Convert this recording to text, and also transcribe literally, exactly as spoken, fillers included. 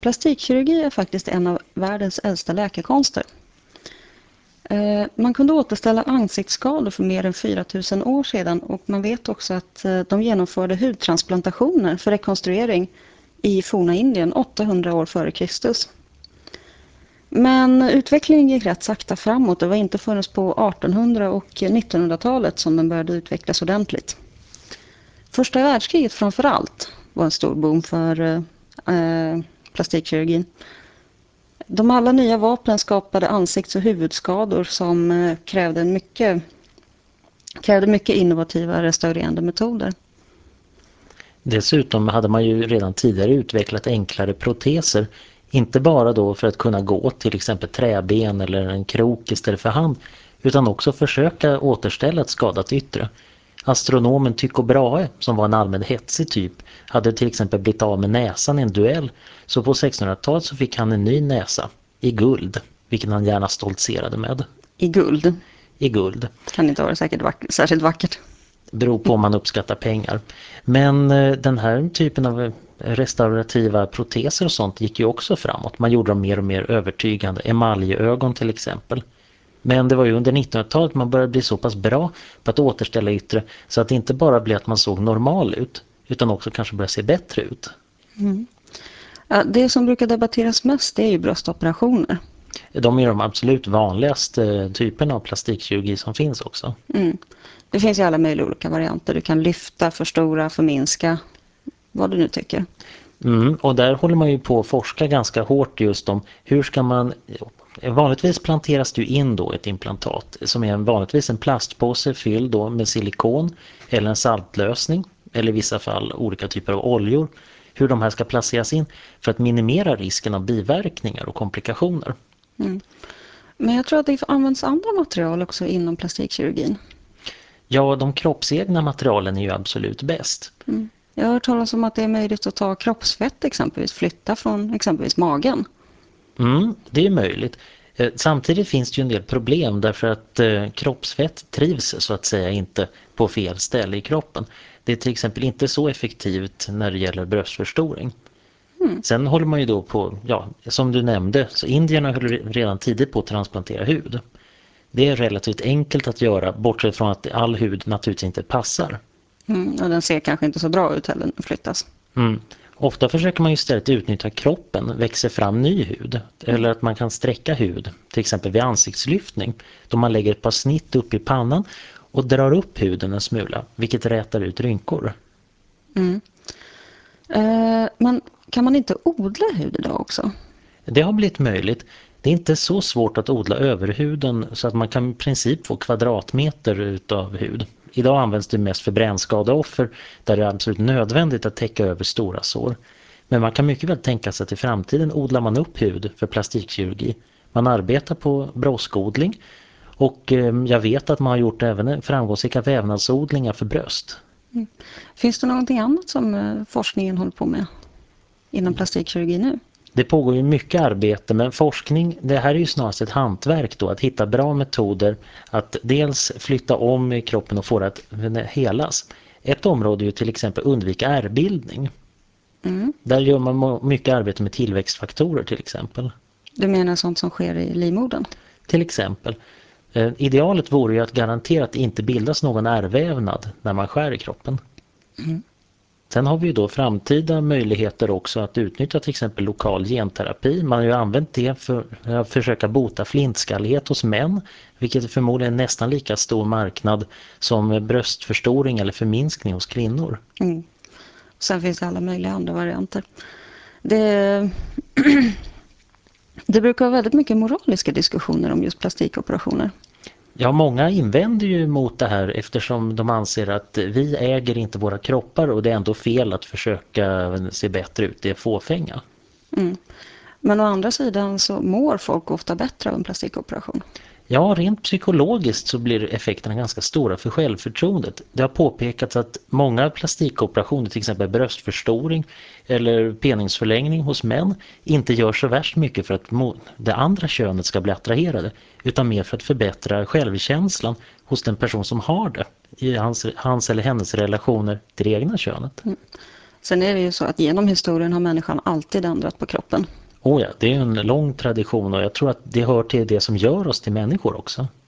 Plastikkirurgi är faktiskt en av världens äldsta läkekonster. Man kunde återställa ansiktsskador för mer än fyra tusen år sedan och man vet också att de genomförde hudtransplantationer för rekonstruering i forna Indien åttahundra år före Kristus. Men utvecklingen gick rätt sakta framåt. Det var inte förrän på artonhundra- och nittonhundratalet som den började utvecklas ordentligt. Första världskriget framför allt var en stor boom för eh, plastikkirurgin. De alla nya vapnen skapade ansikts- och huvudskador som eh, krävde, mycket, krävde mycket innovativa restaurerande metoder. Dessutom hade man ju redan tidigare utvecklat enklare proteser, inte bara då för att kunna gå till exempel träben eller en krok istället för hand, utan också försöka återställa ett skadat yttre. Astronomen Tycho Brahe, som var en allmän hetsig typ, hade till exempel blivit av med näsan i en duell, så på sextonhundratalet så fick han en ny näsa, i guld, vilket han gärna stoltserade med. I guld? I guld. Kan inte vara säkert vack- särskilt vackert. Beror på om man uppskattar pengar. Men eh, den här typen av restaurativa proteser och sånt gick ju också framåt. Man gjorde dem mer och mer övertygande. Emaljögon till exempel. Men det var ju under nittonhundratalet man började bli så pass bra på att återställa yttre så att det inte bara blev att man såg normal ut utan också kanske började se bättre ut. Mm. Ja, det som brukar debatteras mest är ju bröstoperationer. De är de absolut vanligaste typerna av plastikkirurgi som finns också. Mm. Det finns ju alla möjliga olika varianter. Du kan lyfta, förstora, förminska, vad du nu tycker. Mm, och där håller man ju på att forska ganska hårt just om hur ska man... Vanligtvis planteras du in då ett implantat som är en, vanligtvis en plastpåse fylld då med silikon eller en saltlösning eller i vissa fall olika typer av oljor. Hur de här ska placeras in för att minimera risken av biverkningar och komplikationer. Mm. Men jag tror att det används andra material också inom plastikkirurgin. Ja, de kroppsegna materialen är ju absolut bäst. Mm. Jag har hört talas om att det är möjligt att ta kroppsfett exempelvis, flytta från exempelvis magen. Mm, det är möjligt. Samtidigt finns det ju en del problem därför att eh, kroppsfett trivs så att säga inte på fel ställe i kroppen. Det är till exempel inte så effektivt när det gäller bröstförstoring. Mm. Sen håller man ju då på, ja, som du nämnde, så indierna höll redan tidigt på att transplantera hud. Det är relativt enkelt att göra, bortsett från att all hud naturligtvis inte passar. Mm, och den ser kanske inte så bra ut heller när den flyttas. Mm. Ofta försöker man ju istället utnyttja kroppen, växer fram ny hud. Mm. Eller att man kan sträcka hud, till exempel vid ansiktslyftning. Då man lägger ett par snitt upp i pannan och drar upp huden en smula, vilket rätar ut rynkor. Mm. Eh, men kan man inte odla hud idag också? Det har blivit möjligt. Det är inte så svårt att odla överhuden så att man kan i princip få kvadratmeter utav hud. Idag används det mest för brännskadeoffer där det är absolut nödvändigt att täcka över stora sår. Men man kan mycket väl tänka sig att i framtiden odlar man upp hud för plastikkirurgi. Man arbetar på broskodling och jag vet att man har gjort även framgångsrika vävnadsodlingar för bröst. Mm. Finns det någonting annat som forskningen håller på med inom plastikkirurgi nu? Det pågår ju mycket arbete, men forskning, det här är ju snarast ett hantverk då, att hitta bra metoder att dels flytta om i kroppen och få det att helas. Ett område är ju till exempel undvika ärrbildning. Mm. Där gör man mycket arbete med tillväxtfaktorer till exempel. Du menar sånt som sker i livmodern? Till exempel. Eh, idealet vore ju att garantera att det inte bildas någon ärrvävnad när man skär i kroppen. Mm. Sen har vi ju då framtida möjligheter också att utnyttja till exempel lokal genterapi. Man har ju använt det för att försöka bota flintskallighet hos män, vilket är förmodligen nästan lika stor marknad som bröstförstoring eller förminskning hos kvinnor. Mm. Sen finns det alla möjliga andra varianter. Det, det brukar vara väldigt mycket moraliska diskussioner om just plastikoperationer. Ja, många invänder ju mot det här eftersom de anser att vi äger inte våra kroppar och det är ändå fel att försöka se bättre ut, det är fåfänga. Mm. Men å andra sidan så mår folk ofta bättre av en plastikoperation. Ja, rent psykologiskt så blir effekterna ganska stora för självförtroendet. Det har påpekats att många plastikoperationer, till exempel bröstförstoring eller penisförlängning hos män, inte gör så värst mycket för att det andra könet ska bli attraherade, utan mer för att förbättra självkänslan hos den person som har det i hans, hans eller hennes relationer till det egna könet. Mm. Sen är det ju så att genom historien har människan alltid ändrat på kroppen. Oh ja, det är en lång tradition och jag tror att det hör till det som gör oss till människor också.